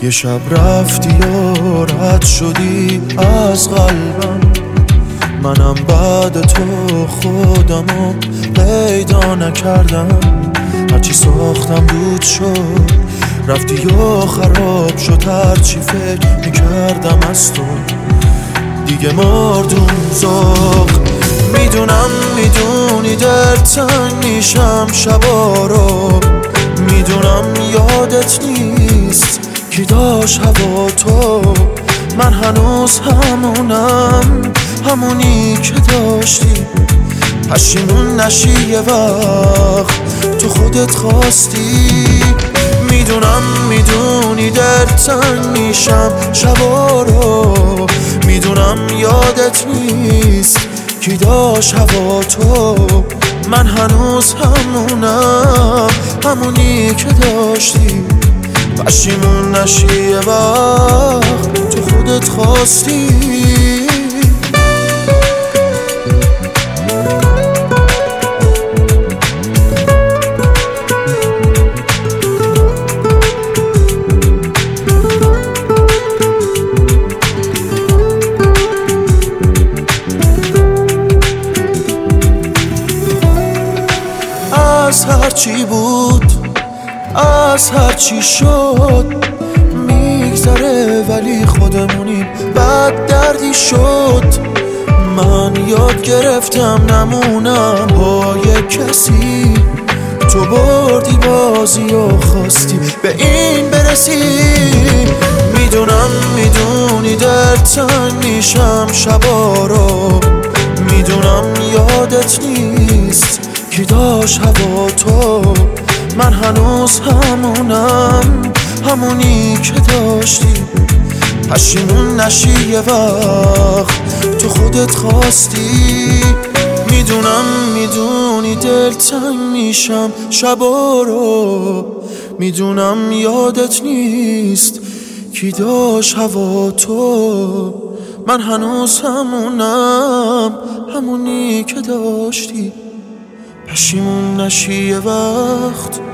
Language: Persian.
یه شب رفتی و رد شدی از قلبم، منم بعد تو خودمو پیدا نکردم. هرچی ساختم دود شد، رفتی و خراب شد هرچی فکر میکردم از تو. دیگه مردم زاغ، میدونم میدونی دلتنگ میشم شبا رو، میدونم یادت نیست کی داشت هوا تو. من هنوز همونم، همونی که داشتی. پشیمون نشی یه وقت تو خودت خواستی. میدونم میدونی دلتنگ میشم شبا رو، میدونم یادت نیست کی داشت هوا تو. من هنوز همونم، همونی که داشتی. پشیمون نشی یه وقت تو خودت خواستی. از هرچی بود، از هرچی شد میگذره، ولی خودمونیم بد دردی شد. من یاد گرفتم نمونم با یک کسی. تو بردی بازی و خواستی به این برسی. میدونم میدونی دلتنگ میشم شبا رو، میدونم یادت نیست کی داشت هوا تو. من هنوز همونم، همونی که داشتی. پشیمون نشی یه وقت تو خودت خواستی. میدونم میدونی دلتنگ میشم شبا رو، میدونم یادت نیست کی داشت هوا تو. من هنوز همونم، همونی که داشتی. پشیمون نشی یه وقت